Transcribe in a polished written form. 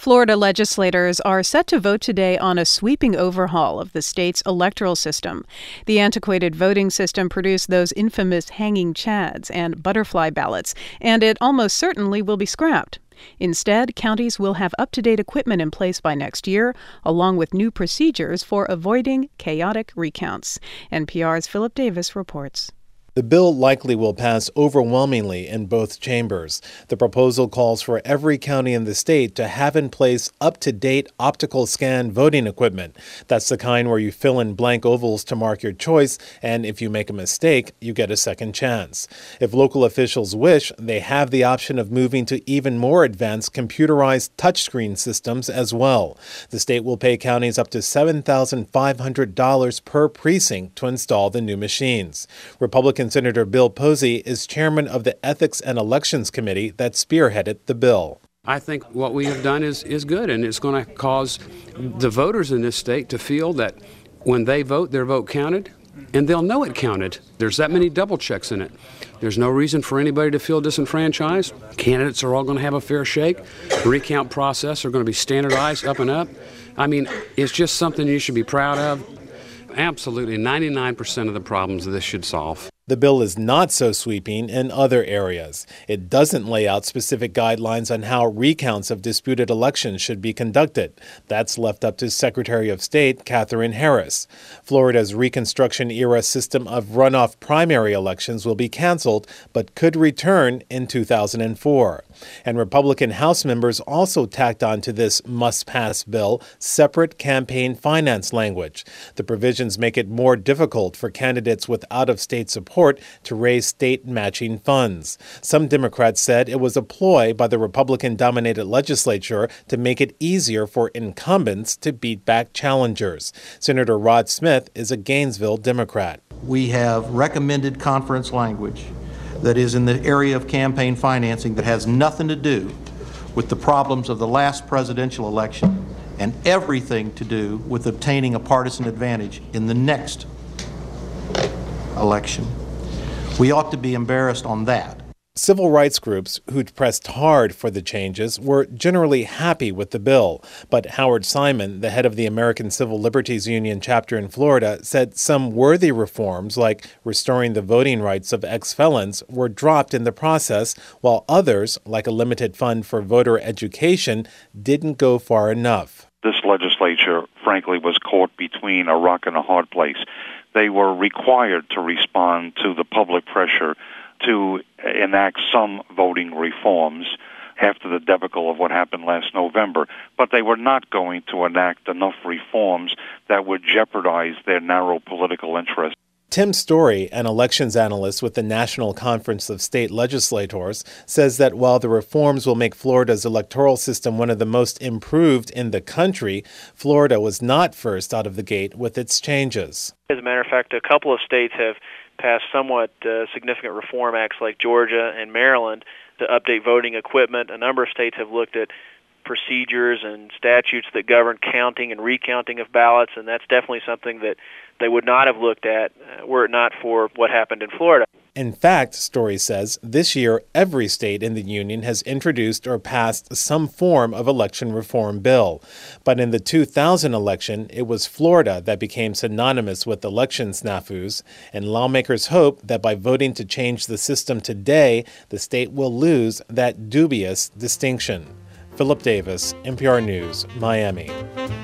Florida legislators are set to vote today on a sweeping overhaul of the state's electoral system. The antiquated voting system produced those infamous hanging chads and butterfly ballots, and it almost certainly will be scrapped. Instead, counties will have up-to-date equipment in place by next year, along with new procedures for avoiding chaotic recounts. NPR's Philip Davis reports. The bill likely will pass overwhelmingly in both chambers. The proposal calls for every county in the state to have in place up-to-date optical scan voting equipment. That's the kind where you fill in blank ovals to mark your choice, and if you make a mistake, you get a second chance. If local officials wish, they have the option of moving to even more advanced computerized touchscreen systems as well. The state will pay counties up to $7,500 per precinct to install the new machines. Republican Senator Bill Posey is chairman of the Ethics and Elections Committee that spearheaded the bill. I think what we have done is good, and it's going to cause the voters in this state to feel that when they vote, their vote counted, and they'll know it counted. There's that many double checks in it. There's no reason for anybody to feel disenfranchised. Candidates are all going to have a fair shake. The recount process are going to be standardized up and up. I mean, it's just something you should be proud of. Absolutely, 99% of the problems this should solve. The bill is not so sweeping in other areas. It doesn't lay out specific guidelines on how recounts of disputed elections should be conducted. That's left up to Secretary of State Katherine Harris. Florida's Reconstruction-era system of runoff primary elections will be canceled, but could return in 2004. And Republican House members also tacked on to this must-pass bill separate campaign finance language. The provisions make it more difficult for candidates with out-of-state support to raise state matching funds. Some Democrats said it was a ploy by the Republican-dominated legislature to make it easier for incumbents to beat back challengers. Senator Rod Smith is a Gainesville Democrat. We have recommended conference language that is in the area of campaign financing that has nothing to do with the problems of the last presidential election and everything to do with obtaining a partisan advantage in the next election. We ought to be embarrassed on that. Civil rights groups who'd pressed hard for the changes were generally happy with the bill. But Howard Simon, the head of the American Civil Liberties Union chapter in Florida, said some worthy reforms, like restoring the voting rights of ex-felons, were dropped in the process, while others, like a limited fund for voter education, didn't go far enough. This legislature, frankly, was caught between a rock and a hard place. They were required to respond to the public pressure to enact some voting reforms after the debacle of what happened last November. But they were not going to enact enough reforms that would jeopardize their narrow political interests. Tim Story, an elections analyst with the National Conference of State Legislators, says that while the reforms will make Florida's electoral system one of the most improved in the country, Florida was not first out of the gate with its changes. As a matter of fact, a couple of states have passed somewhat significant reform acts like Georgia and Maryland to update voting equipment. A number of states have looked at procedures and statutes that govern counting and recounting of ballots, and that's definitely something that they would not have looked at were it not for what happened in Florida. In fact, Story says, this year every state in the union has introduced or passed some form of election reform bill. But in the 2000 election, it was Florida that became synonymous with election snafus, and lawmakers hope that by voting to change the system today, the state will lose that dubious distinction. Philip Davis, NPR News, Miami.